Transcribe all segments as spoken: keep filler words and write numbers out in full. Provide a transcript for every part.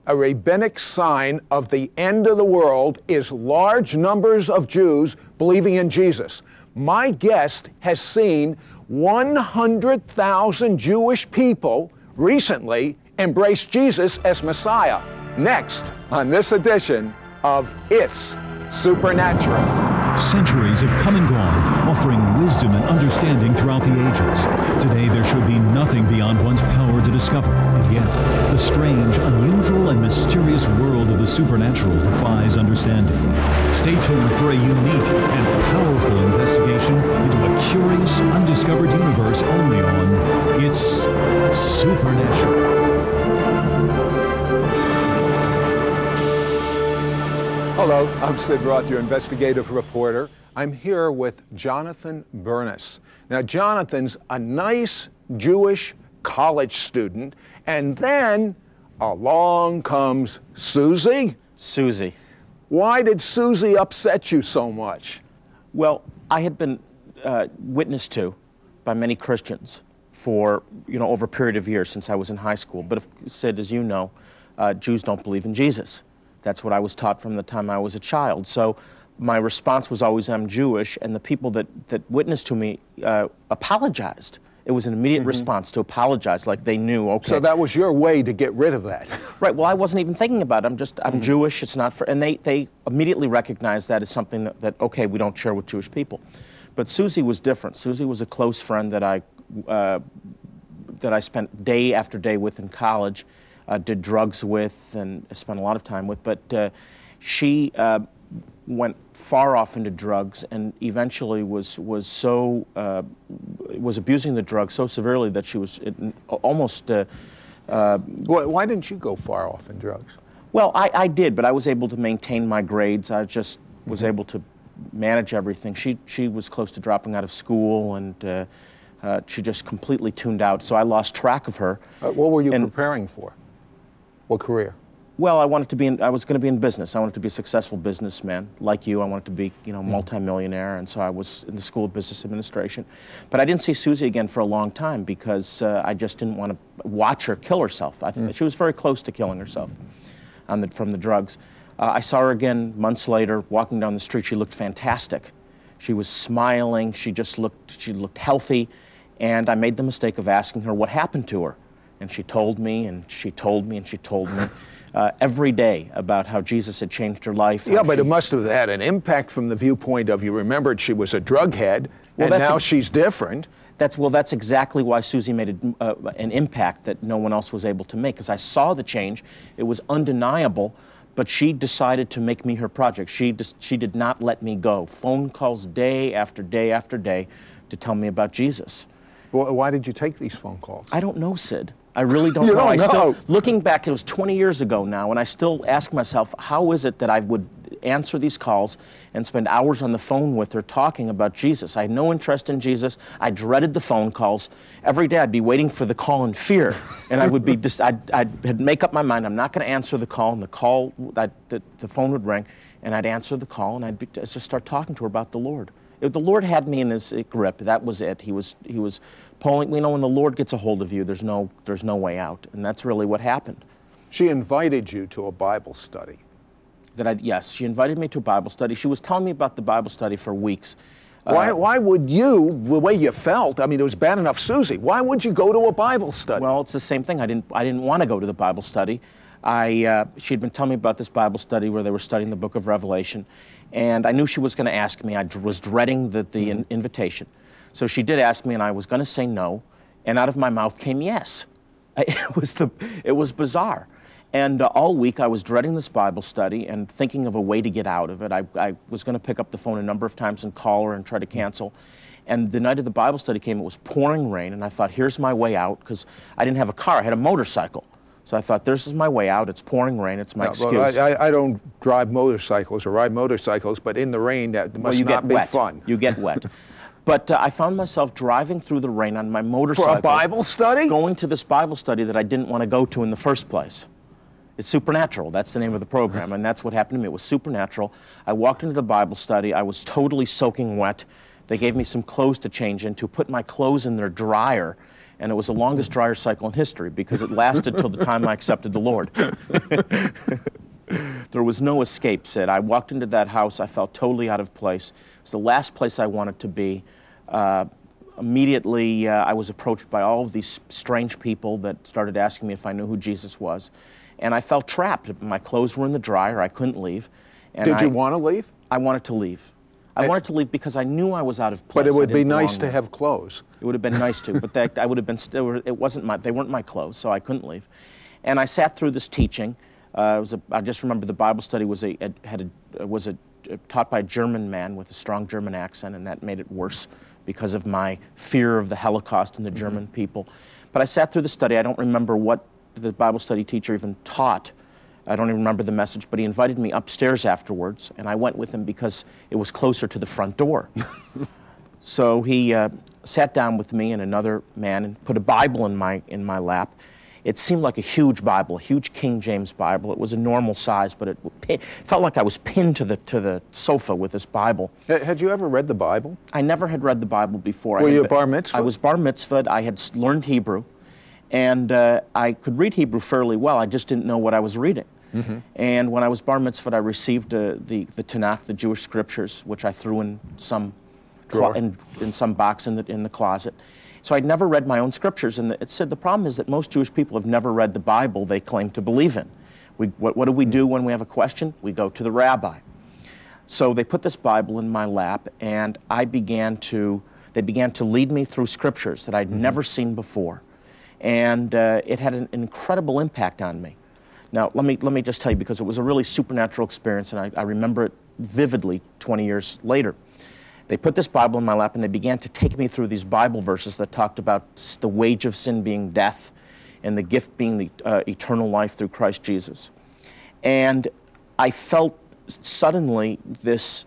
a rabbinic sign of the end of the world is large numbers of Jews believing in Jesus. My guest has seen one hundred thousand Jewish people recently embrace Jesus as Messiah. Next on this edition of It's Supernatural. Centuries have come and gone, offering wisdom and understanding throughout the ages. Today there should be nothing beyond one's power to discover, and yet the strange, unusual, and mysterious world of the supernatural defies understanding. Stay tuned for a unique and powerful investigation into a curious, undiscovered universe only on It's Supernatural. Hello, I'm Sid Roth, your investigative reporter. I'm here with Jonathan Bernis. Now, Jonathan's a nice Jewish college student, and then along comes Susie. Susie. Why did Susie upset you so much? Well, I had been uh, witnessed to by many Christians for, you know, over a period of years since I was in high school. But if, Sid, as you know, uh, Jews don't believe in Jesus. That's what I was taught from the time I was a child. So my response was always, I'm Jewish, and the people that, that witnessed to me uh, apologized. It was an immediate mm-hmm. response to apologize, like they knew, okay. So that was your way to get rid of that. Right, well, I wasn't even thinking about it. I'm just, I'm mm-hmm. Jewish, it's not for, and they, they immediately recognized that as something that, that, okay, we don't share with Jewish people. But Susie was different. Susie was a close friend that I, uh, that I spent day after day with in college. Uh, did drugs with and spent a lot of time with, but uh, she uh, went far off into drugs and eventually was was so uh, was abusing the drugs so severely that she was it, almost. Uh, uh, why, why didn't you go far off in drugs? Well, I, I did, but I was able to maintain my grades. I just was mm-hmm. able to manage everything. She she was close to dropping out of school and. Uh, uh, she just completely tuned out, so I lost track of her. Uh, what were you and, preparing for? What career? Well, I wanted to be in, I was going to be in business. I wanted to be a successful businessman, like you. I wanted to be, you know, multimillionaire, and so I was in the School of Business Administration. But I didn't see Susie again for a long time because uh, I just didn't want to watch her kill herself. I th mm. She was very close to killing herself on the, from the drugs. Uh, I saw her again months later, walking down the street. She looked fantastic. She was smiling. She just looked, she looked healthy. And I made the mistake of asking her what happened to her. And she told me, and she told me, and she told me uh, every day about how Jesus had changed her life. Yeah, but she... it must have had an impact from the viewpoint of you remembered she was a drug head, well, and now a... she's different. That's, well, that's exactly why Susie made a, uh, an impact that no one else was able to make, because I saw the change. It was undeniable, but she decided to make me her project. She, just, she did not let me go. Phone calls day after day after day to tell me about Jesus. Well, why did you take these phone calls? I don't know, Sid. I really don't you know. Don't I know. Still, looking back, it was twenty years ago now, and I still ask myself, how is it that I would answer these calls and spend hours on the phone with her talking about Jesus? I had no interest in Jesus. I dreaded the phone calls. Every day I'd be waiting for the call in fear, and I would be just, I'd, I'd make up my mind, I'm not going to answer the call, and the call, I'd, the, the phone would ring, and I'd answer the call, and I'd be, just start talking to her about the Lord. If the Lord had me in his grip, that was it. He was, he was pulling, you know, when the Lord gets a hold of you, there's no, there's no way out. And that's really what happened. She invited you to a Bible study. That I, yes, she invited me to a Bible study. She was telling me about the Bible study for weeks. Why, uh, why would you, the way you felt, I mean, it was bad enough Susie, why would you go to a Bible study? Well, it's the same thing. I didn't, I didn't want to go to the Bible study. I, uh, she'd been telling me about this Bible study where they were studying the book of Revelation, and I knew she was going to ask me. I was dreading the, the in invitation. So she did ask me, and I was going to say no, and out of my mouth came yes. It was, the, it was bizarre. And uh, all week I was dreading this Bible study and thinking of a way to get out of it. I, I was going to pick up the phone a number of times and call her and try to cancel. And the night of the Bible study came, it was pouring rain, and I thought, here's my way out, because I didn't have a car, I had a motorcycle. So I thought, this is my way out. It's pouring rain. It's my no, excuse. Well, I, I don't drive motorcycles or ride motorcycles, but in the rain, that must well, you not get be wet. fun. You get wet. But uh, I found myself driving through the rain on my motorcycle. For a Bible study? Going to this Bible study that I didn't want to go to in the first place. It's Supernatural. That's the name of the program, and that's what happened to me. It was Supernatural. I walked into the Bible study. I was totally soaking wet. They gave me some clothes to change into, put my clothes in their dryer, And it was the longest dryer cycle in history because it lasted till the time I accepted the Lord. There was no escape, Sid. I walked into that house, I felt totally out of place. It was the last place I wanted to be. Uh, immediately, uh, I was approached by all of these strange people that started asking me if I knew who Jesus was. And I felt trapped. My clothes were in the dryer, I couldn't leave. And Did I, you want to leave? I wanted to leave. I wanted to leave because I knew I was out of place. But it would I be didn't nice belong to there. have clothes. It would have been nice to, but that, I would have been still, it wasn't my, they weren't my clothes, so I couldn't leave. And I sat through this teaching. Uh, it was a, I just remember the Bible study was a, a, had a, was a, taught by a German man with a strong German accent, and that made it worse because of my fear of the Holocaust and the German mm-hmm. people. But I sat through the study. I don't remember what the Bible study teacher even taught. I don't even remember the message, but he invited me upstairs afterwards, and I went with him because it was closer to the front door. So he uh, sat down with me and another man and put a Bible in my, in my lap. It seemed like a huge Bible, a huge King James Bible. It was a normal size, but it, it felt like I was pinned to the, to the sofa with this Bible. Had you ever read the Bible? I never had read the Bible before. Were I you had, bar mitzvah? I was bar mitzvahed. I had learned Hebrew, and uh, I could read Hebrew fairly well. I just didn't know what I was reading. Mm-hmm. And when I was bar mitzvahed, I received uh, the, the Tanakh, the Jewish scriptures, which I threw in some, in, in some box in the, in the closet. So I'd never read my own scriptures, and it said the problem is that most Jewish people have never read the Bible they claim to believe in. We, what, what do we do when we have a question? We go to the rabbi. So they put this Bible in my lap, and I began to, they began to lead me through scriptures that I'd mm-hmm. never seen before. And uh, it had an incredible impact on me. Now, let me, let me just tell you, because it was a really supernatural experience, and I, I remember it vividly twenty years later. They put this Bible in my lap, and they began to take me through these Bible verses that talked about the wage of sin being death and the gift being the uh, eternal life through Christ Jesus. And I felt suddenly this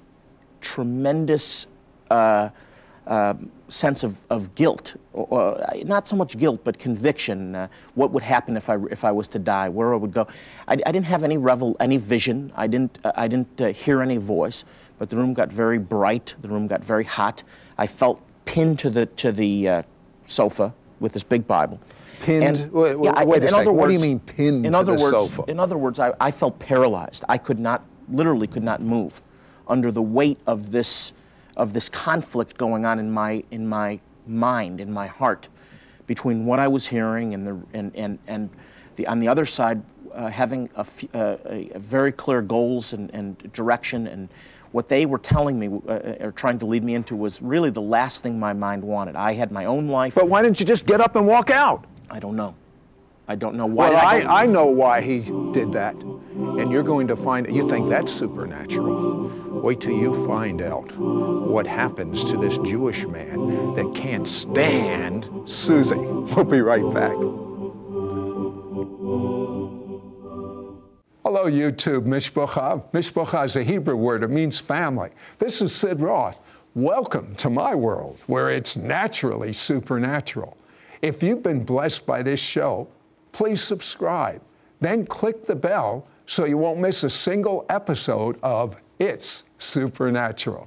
tremendous uh, uh, sense of, of guilt, or, uh, not so much guilt, but conviction. Uh, what would happen if I, if I was to die, where I would go. I, I didn't have any, revel, any vision. I didn't, uh, I didn't uh, hear any voice. But the room got very bright. The room got very hot. I felt pinned to the to the uh, sofa with this big Bible. Pinned? And, wait yeah, I, wait in a second. Other words, what do you mean pinned in to other the words, sofa? In other words, I, I felt paralyzed. I could not, literally could not move under the weight of this of this conflict going on in my in my mind, in my heart, between what I was hearing and the and and and the on the other side uh, having a, uh, a, a very clear goals and, and direction. And what they were telling me, uh, or trying to lead me into, was really the last thing my mind wanted. I had my own life. But why didn't you just get up and walk out? I don't know. I don't know why. Well, I, I, I know why he did that. And you're going to find, you think that's supernatural. Wait till you find out what happens to this Jewish man that can't stand Susie. We'll be right back. Hello, YouTube, Mishpacha. Mishpacha is a Hebrew word. It means family. This is Sid Roth. Welcome to my world, where it's naturally supernatural. If you've been blessed by this show, please subscribe. Then click the bell so you won't miss a single episode of It's Supernatural.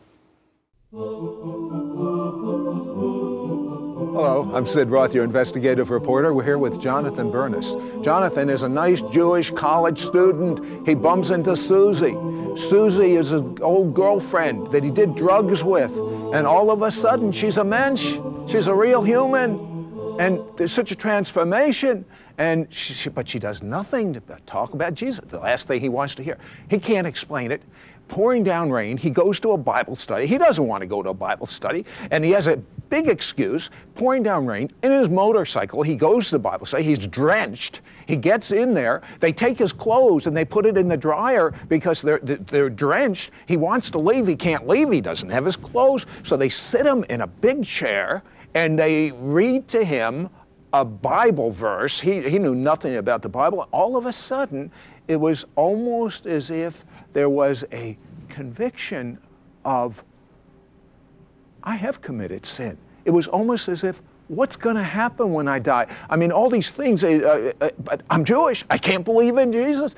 Hello, I'm Sid Roth, your investigative reporter. We're here with Jonathan Bernis. Jonathan is a nice Jewish college student. He bumps into Susie. Susie is an old girlfriend that he did drugs with. And all of a sudden, she's a mensch. She's a real human. And there's such a transformation. And she, she, but she does nothing to talk about Jesus, the last thing he wants to hear. He can't explain it. Pouring down rain, he goes to a Bible study. He doesn't want to go to a Bible study, and he has a big excuse. Pouring down rain, in his motorcycle, he goes to the Bible study. He's drenched. He gets in there. They take his clothes and they put it in the dryer because they're, they're drenched. He wants to leave. He can't leave. He doesn't have his clothes. So they sit him in a big chair, and they read to him a Bible verse. He, he knew nothing about the Bible. All of a sudden, it was almost as if there was a conviction of, I have committed sin. It was almost as if, what's going to happen when I die? I mean, all these things, uh, uh, but I'm Jewish. I can't believe in Jesus.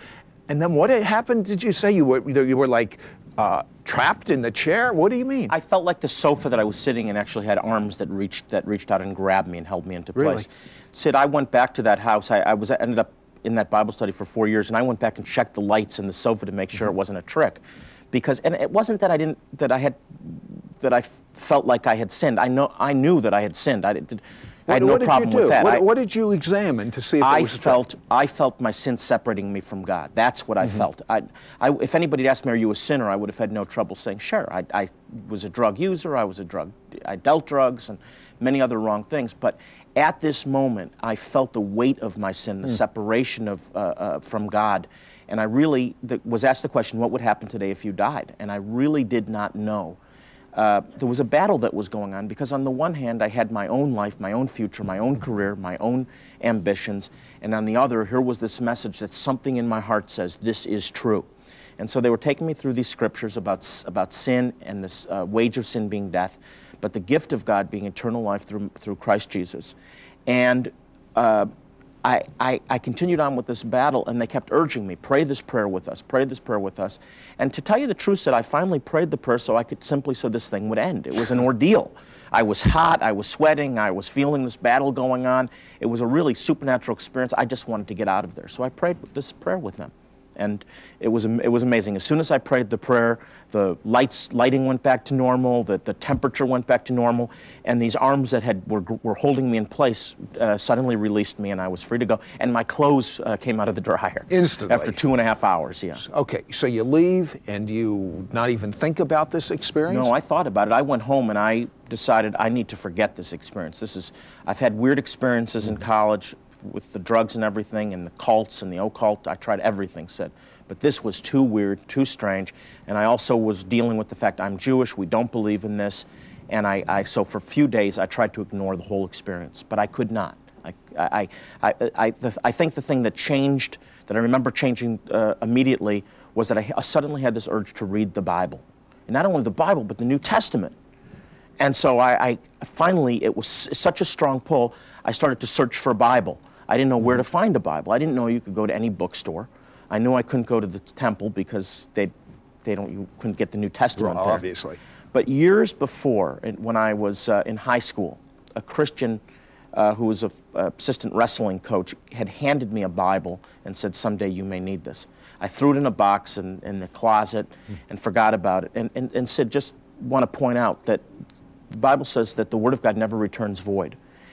And then what had happened, did you say? You were, you were like uh, trapped in the chair? What do you mean? I felt like the sofa that I was sitting in actually had arms that reached that reached out and grabbed me and held me into place. Really? Sid, I went back to that house. I, I was ended up in that Bible study for four years, and I went back and checked the lights in the sofa to make sure mm-hmm. it wasn't a trick. Because, and it wasn't that I didn't, that I had, that I f felt like I had sinned. I know, I knew that I had sinned. I did. I had what, no what problem did you do? with that. What, I, what did you examine to see if I it was felt I felt my sin separating me from God. That's what I mm-hmm. felt. I, I, if anybody had asked me, "Are you a sinner?" I would have had no trouble saying, "Sure." I, I was a drug user. I was a drug. I dealt drugs and many other wrong things. But at this moment, I felt the weight of my sin, the mm. separation of uh, uh, from God, and I really the, was asked the question, "What would happen today if you died?" And I really did not know. Uh, there was a battle that was going on because on the one hand I had my own life, my own future, my own career, my own ambitions, and on the other here was this message that something in my heart says this is true. And so they were taking me through these scriptures about, about sin and this uh, wage of sin being death, but the gift of God being eternal life through, through Christ Jesus. And uh, I, I, I continued on with this battle, and they kept urging me, pray this prayer with us, pray this prayer with us. And to tell you the truth, that I finally prayed the prayer so I could simply, so this thing would end. It was an ordeal. I was hot, I was sweating, I was feeling this battle going on. It was a really supernatural experience. I just wanted to get out of there. So I prayed this prayer with them. And it was, it was amazing. As soon as I prayed the prayer, the lights, lighting went back to normal, the, the temperature went back to normal, and these arms that had, were, were holding me in place uh, suddenly released me, and I was free to go. And my clothes uh, came out of the dryer. Instantly? After two and a half hours, yeah. Okay, so you leave, and you not even think about this experience? No, I thought about it. I went home, and I decided I need to forget this experience. This is, I've had weird experiences in college, with the drugs and everything, and the cults and the occult. I tried everything, Sid. But this was too weird, too strange, and I also was dealing with the fact I'm Jewish, we don't believe in this, and I, I so for a few days I tried to ignore the whole experience, but I could not. I, I, I, I, the, I think the thing that changed, that I remember changing uh, immediately, was that I, I suddenly had this urge to read the Bible. And not only the Bible, but the New Testament. And so I, I finally, it was such a strong pull, I started to search for a Bible. I didn't know where to find a Bible. I didn't know you could go to any bookstore. I knew I couldn't go to the temple because they, they don't, you couldn't get the New Testament well, there. Obviously. But years before, when I was uh, in high school, a Christian uh, who was an assistant wrestling coach had handed me a Bible and said, someday you may need this. I threw it in a box in, in the closet and forgot about it, and, and, and said, just want to point out that the Bible says that the Word of God never returns void.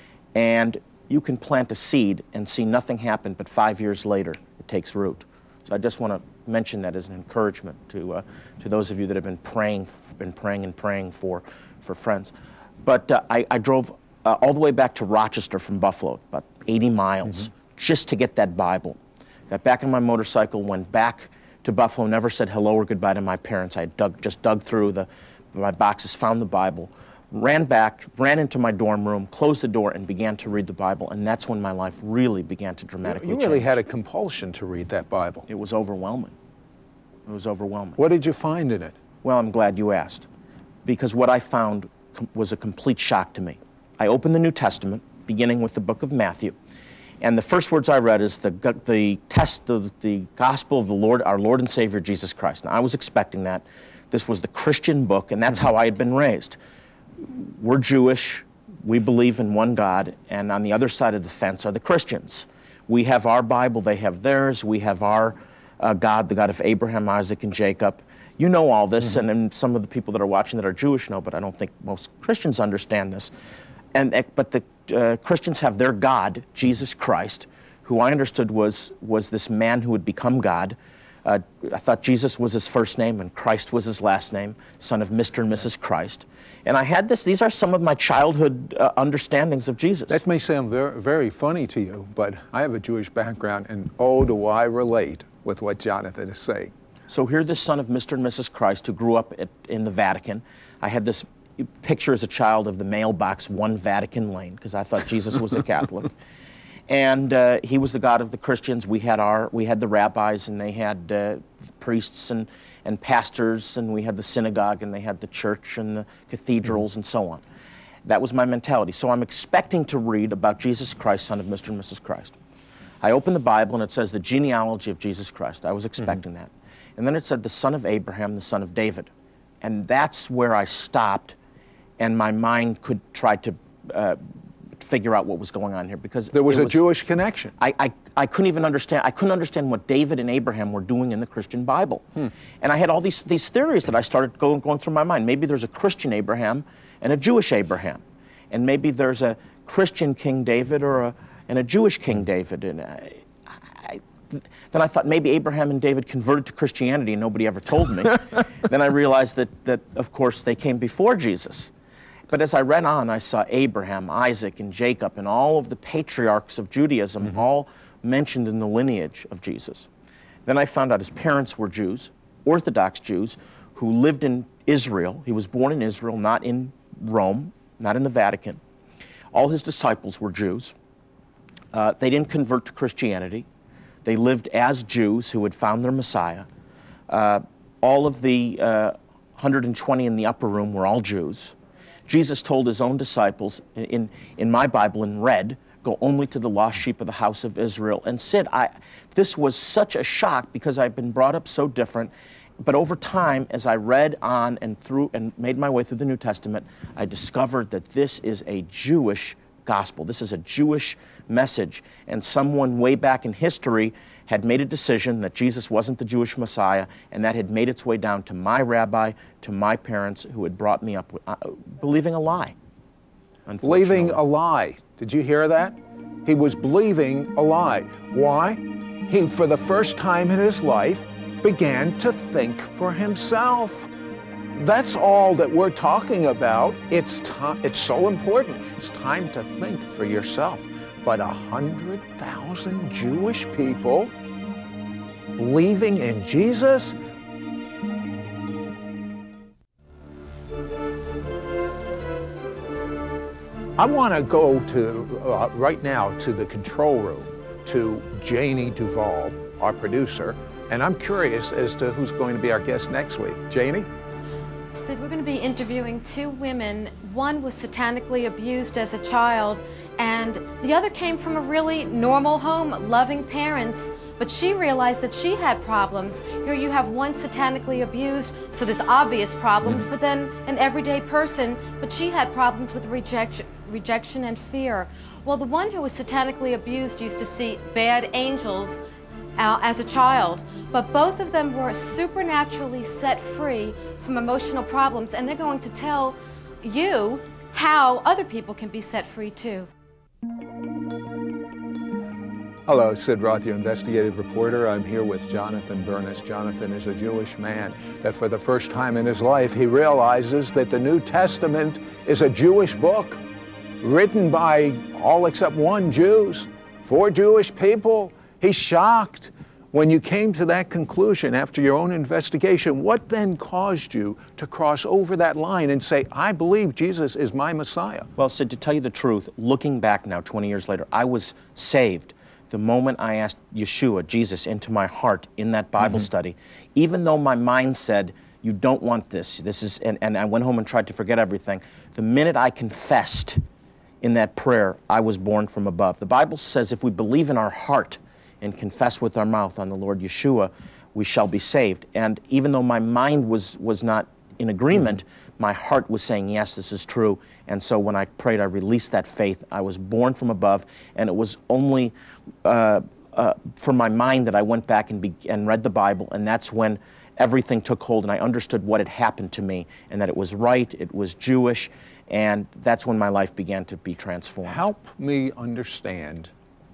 And you can plant a seed and see nothing happen, but five years later, it takes root. So I just want to mention that as an encouragement to, uh, to those of you that have been praying, been praying and praying for, for friends. But uh, I, I drove uh, all the way back to Rochester from Buffalo, about eighty miles, mm-hmm. just to get that Bible. Got back on my motorcycle, went back to Buffalo, never said hello or goodbye to my parents. I dug, just dug through the, my boxes, found the Bible, ran back, ran into my dorm room, closed the door, and began to read the Bible. And that's when my life really began to dramatically change. You really had a compulsion to read that Bible. It was overwhelming. It was overwhelming. What did you find in it? Well, I'm glad you asked, because what I found was a complete shock to me. I opened the New Testament, beginning with the book of Matthew, and the first words I read is the, the test of the gospel of the Lord, our Lord and Savior, Jesus Christ. Now, I was expecting that. This was the Christian book, and that's mm-hmm. how I had been raised. We're Jewish, we believe in one God, and on the other side of the fence are the Christians. We have our Bible, they have theirs, we have our uh, God, the God of Abraham, Isaac, and Jacob. You know all this, mm-hmm. and, and some of the people that are watching that are Jewish know, but I don't think most Christians understand this. And, but the uh, Christians have their God, Jesus Christ, who I understood was, was this man who had become God. Uh, I thought Jesus was his first name and Christ was his last name, son of Mister and Missus Christ. And I had this, these are some of my childhood uh, understandings of Jesus. That may sound very, very funny to you, but I have a Jewish background, and oh, do I relate with what Jonathan is saying. So here, this son of Mister and Missus Christ who grew up at, in the Vatican. I had this picture as a child of the mailbox one Vatican Lane, because I thought Jesus was a Catholic. And uh, he was the God of the Christians. We had our, we had the rabbis, and they had uh, priests and, and pastors, and we had the synagogue, and they had the church and the cathedrals, mm-hmm. and so on. That was my mentality. So I'm expecting to read about Jesus Christ, son of Mister and Missus Christ. I opened the Bible and it says the genealogy of Jesus Christ. I was expecting mm-hmm. that. And then it said the son of Abraham, the son of David. And that's where I stopped and my mind could try to uh, figure out what was going on here, because there was a was, Jewish connection. I, I, I couldn't even understand, I couldn't understand what David and Abraham were doing in the Christian Bible. Hmm. And I had all these, these theories that I started going, going through my mind. Maybe there's a Christian Abraham and a Jewish Abraham. And maybe there's a Christian King David or a, and a Jewish King David. And I, I, then I thought maybe Abraham and David converted to Christianity and nobody ever told me. Then I realized that, that, of course, they came before Jesus. But as I read on, I saw Abraham, Isaac, and Jacob, and all of the patriarchs of Judaism, mm-hmm. all mentioned in the lineage of Jesus. Then I found out his parents were Jews, Orthodox Jews, who lived in Israel. He was born in Israel, not in Rome, not in the Vatican. All his disciples were Jews. Uh, they didn't convert to Christianity. They lived as Jews who had found their Messiah. Uh, all of the uh, one hundred twenty in the upper room were all Jews. Jesus told his own disciples, in, in my Bible in red, go only to the lost sheep of the house of Israel. And Sid, I, this was such a shock because I've been brought up so different. But over time, as I read on and through and made my way through the New Testament, I discovered that this is a Jewish gospel. This is a Jewish message. And someone way back in history had made a decision that Jesus wasn't the Jewish Messiah, and that had made its way down to my rabbi, to my parents, who had brought me up uh, believing a lie. Believing a lie. Did you hear that? He was believing a lie. Why? He, for the first time in his life, began to think for himself. That's all that we're talking about. It's time. It's so important. It's time to think for yourself. But a hundred thousand Jewish people believing in Jesus? I want to go to, uh, right now, to the control room, to Janie Duvall, our producer, and I'm curious as to who's going to be our guest next week. Janie? Sid, we're going to be interviewing two women. One was satanically abused as a child, and the other came from a really normal home, loving parents, but she realized that she had problems. Here you have one satanically abused, so there's obvious problems, but then an everyday person, but she had problems with rejection, rejection and fear. Well, the one who was satanically abused used to see bad angels uh, as a child, but both of them were supernaturally set free from emotional problems, and they're going to tell you how other people can be set free too. Hello, Sid Roth, your investigative reporter. I'm here with Jonathan Bernis. Jonathan is a Jewish man that for the first time in his life, he realizes that the New Testament is a Jewish book written by all except one Jews, for Jewish people. He's shocked. When you came to that conclusion after your own investigation, what then caused you to cross over that line and say, I believe Jesus is my Messiah? Well, Sid, to tell you the truth, looking back now, twenty years later, I was saved the moment I asked Yeshua, Jesus, into my heart in that Bible mm-hmm. study. Even though my mind said, you don't want this, this is, and, and I went home and tried to forget everything, the minute I confessed in that prayer, I was born from above. The Bible says if we believe in our heart and confess with our mouth on the Lord Yeshua, we shall be saved. And even though my mind was, was not in agreement, mm-hmm. my heart was saying, yes, this is true. And so when I prayed, I released that faith. I was born from above, and it was only uh, uh, from my mind that I went back and, be and read the Bible, and that's when everything took hold, and I understood what had happened to me, and that it was right, it was Jewish, and that's when my life began to be transformed. Help me understand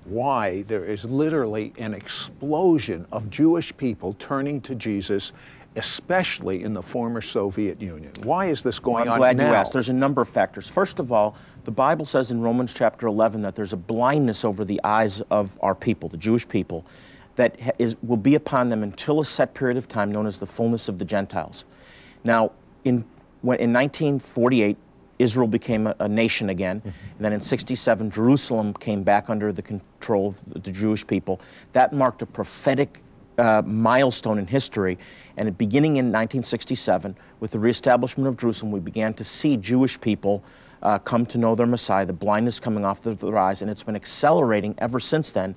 why there is literally an explosion of Jewish people turning to Jesus, especially in the former Soviet Union. Why is this going well, I'm on glad now? you asked. There's a number of factors. First of all, the Bible says in Romans chapter eleven that there's a blindness over the eyes of our people, the Jewish people, that is, will be upon them until a set period of time known as the fullness of the Gentiles. Now, in, when, in nineteen forty-eight, Israel became a, a nation again, mm-hmm. and then in sixty-seven, Jerusalem came back under the control of the, the Jewish people. That marked a prophetic uh, milestone in history, and it, beginning in nineteen sixty-seven, with the reestablishment of Jerusalem, we began to see Jewish people uh, come to know their Messiah, the blindness coming off their eyes, and it's been accelerating ever since then.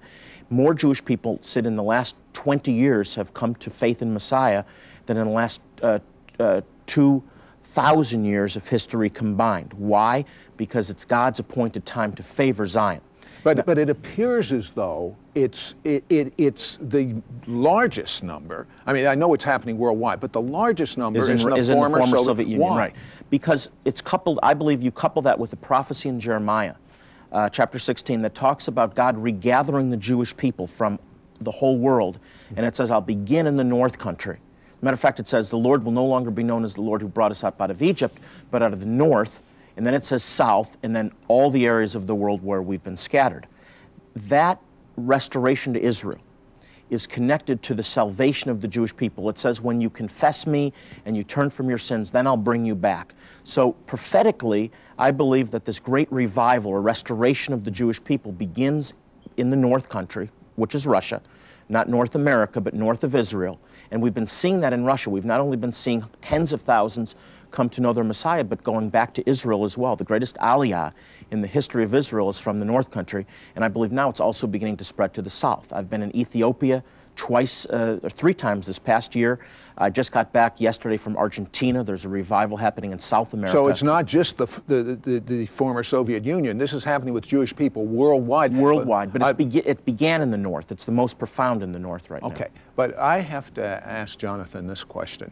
More Jewish people said in the last twenty years have come to faith in Messiah than in the last uh, uh, two thousand years of history combined. Why? Because it's God's appointed time to favor Zion. But, now, but it appears as though it's, it, it, it's the largest number. I mean, I know it's happening worldwide, but the largest number is in, is in, the, is former in the former Soviet, Soviet Union. Why? Right. Because it's coupled, I believe you couple that with the prophecy in Jeremiah, uh, chapter sixteen, that talks about God regathering the Jewish people from the whole world. And it says, I'll begin in the north country. Matter of fact, it says, the Lord will no longer be known as the Lord who brought us up out of Egypt, but out of the north. And then it says south, and then all the areas of the world where we've been scattered. That restoration to Israel is connected to the salvation of the Jewish people. It says, when you confess me and you turn from your sins, then I'll bring you back. So prophetically, I believe that this great revival or restoration of the Jewish people begins in the north country, which is Russia, not North America, but north of Israel. And we've been seeing that in Russia. We've not only been seeing tens of thousands come to know their Messiah, but going back to Israel as well. The greatest aliyah in the history of Israel is from the north country, and I believe now it's also beginning to spread to the south. I've been in Ethiopia twice, uh, or three times this past year. I just got back yesterday from Argentina. There's a revival happening in South America. So it's not just the, the, the, the former Soviet Union. This is happening with Jewish people worldwide. Worldwide, but, but it's I, be it began in the north. It's the most profound in the north right okay. now. Okay, but I have to ask Jonathan this question.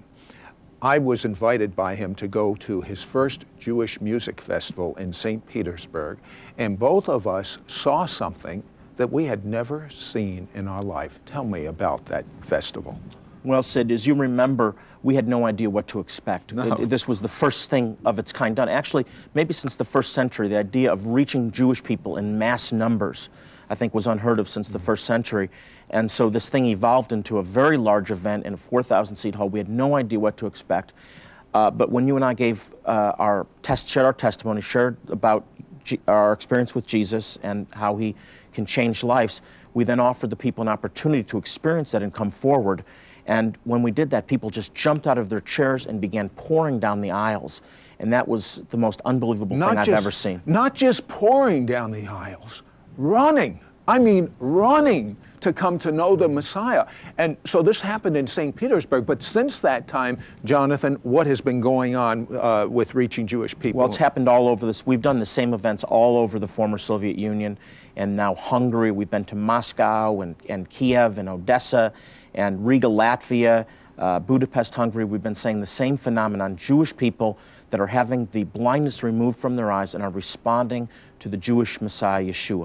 I was invited by him to go to his first Jewish music festival in Saint Petersburg, and both of us saw something that we had never seen in our life. Tell me about that festival. Well, Sid, as you remember, we had no idea what to expect. No. It, this was the first thing of its kind done. Actually, maybe since the first century, the idea of reaching Jewish people in mass numbers, I think, was unheard of since the first century. And so this thing evolved into a very large event in a four thousand seat hall. We had no idea what to expect. Uh, but when you and I gave uh, our test, shared our testimony, shared about G our experience with Jesus and how he can change lives, we then offered the people an opportunity to experience that and come forward. And when we did that, people just jumped out of their chairs and began pouring down the aisles. And that was the most unbelievable not thing I've just, ever seen. Not just pouring down the aisles, running. I mean, running to come to know the Messiah. And so this happened in Saint Petersburg. But since that time, Jonathan, what has been going on uh, with reaching Jewish people? Well, it's happened all over this. We've done the same events all over the former Soviet Union and now Hungary. We've been to Moscow and, and Kiev and Odessa and Riga, Latvia, uh, Budapest, Hungary. We've been saying the same phenomenon. Jewish people that are having the blindness removed from their eyes and are responding to the Jewish Messiah, Yeshua.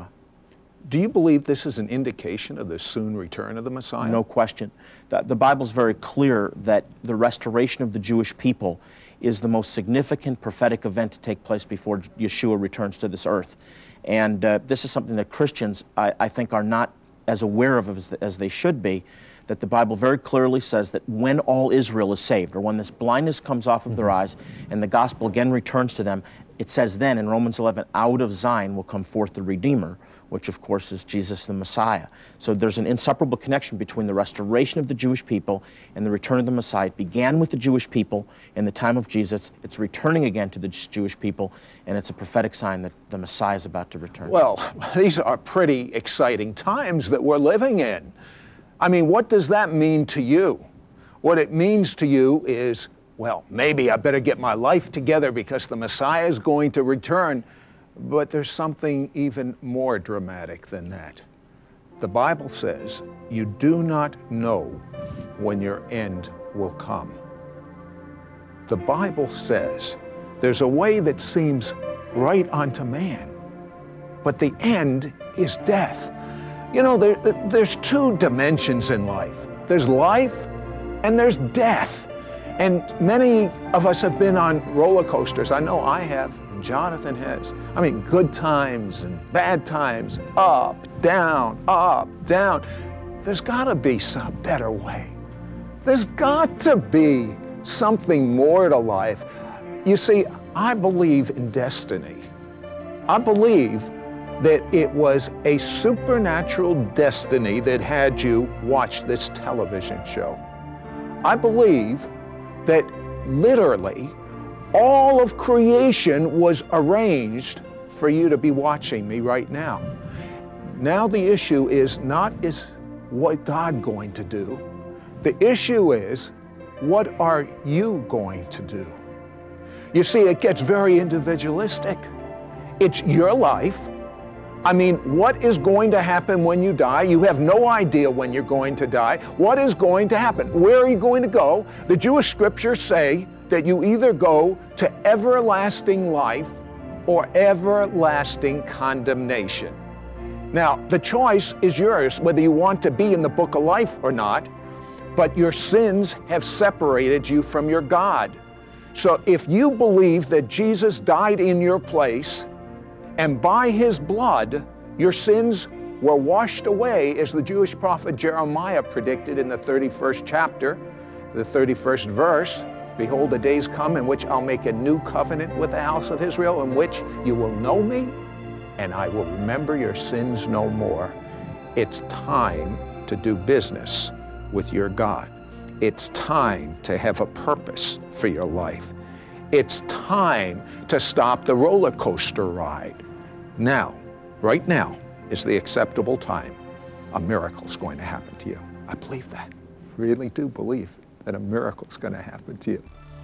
Do you believe this is an indication of the soon return of the Messiah? No question. The, the Bible's very clear that the restoration of the Jewish people is the most significant prophetic event to take place before Yeshua returns to this earth. And uh, this is something that Christians, I, I think, are not as aware of as, as they should be, that the Bible very clearly says that when all Israel is saved, or when this blindness comes off of their eyes and the gospel again returns to them, it says then in Romans eleven, out of Zion will come forth the Redeemer, which of course is Jesus the Messiah. So there's an inseparable connection between the restoration of the Jewish people and the return of the Messiah. It began with the Jewish people in the time of Jesus. It's returning again to the Jewish people, and it's a prophetic sign that the Messiah is about to return. Well, these are pretty exciting times that we're living in. I mean, what does that mean to you? What it means to you is, well, maybe I better get my life together because the Messiah is going to return. But there's something even more dramatic than that. The Bible says you do not know when your end will come. The Bible says there's a way that seems right unto man, but the end is death. You know, there, there's two dimensions in life. There's life and there's death. And many of us have been on roller coasters. I know I have. Jonathan has. I mean, good times and bad times, up, down, up, down. There's got to be some better way. There's got to be something more to life. You see, I believe in destiny. I believe that it was a supernatural destiny that had you watch this television show. I believe that literally all of creation was arranged for you to be watching me right now. Now the issue is not is what God going to do. The issue is, what are you going to do? You see, it gets very individualistic. It's your life. I mean, what is going to happen when you die? You have no idea when you're going to die. What is going to happen? Where are you going to go? The Jewish scriptures say that you either go to everlasting life or everlasting condemnation. Now, the choice is yours, whether you want to be in the book of life or not, but your sins have separated you from your God. So if you believe that Jesus died in your place, and by his blood, your sins were washed away, as the Jewish prophet Jeremiah predicted in the thirty-first chapter, the thirty-first verse, behold, the days come in which I'll make a new covenant with the house of Israel, in which you will know me, and I will remember your sins no more. It's time to do business with your God. It's time to have a purpose for your life. It's time to stop the roller coaster ride. Now, right now, is the acceptable time. A miracle's going to happen to you. I believe that. Really do believe that a miracle's going to happen to you.